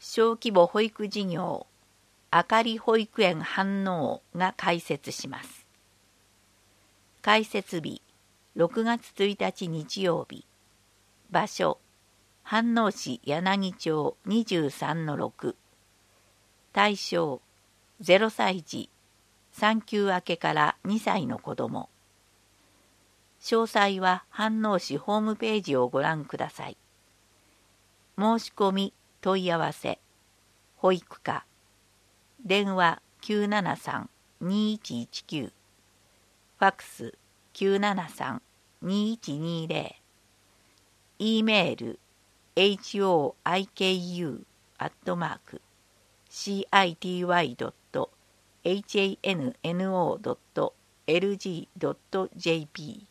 小規模保育事業あかり保育園飯能が開設します。開設日6月1日日曜日。場所飯能市柳町 23-6。対象0歳児、産休明けから2歳の子ども。詳細は飯能市ホームページをご覧ください。申し込み問い合わせ保育課電話 973-2119 ファックス 973-2120 E メール hoiku@city.hanno.lg.jp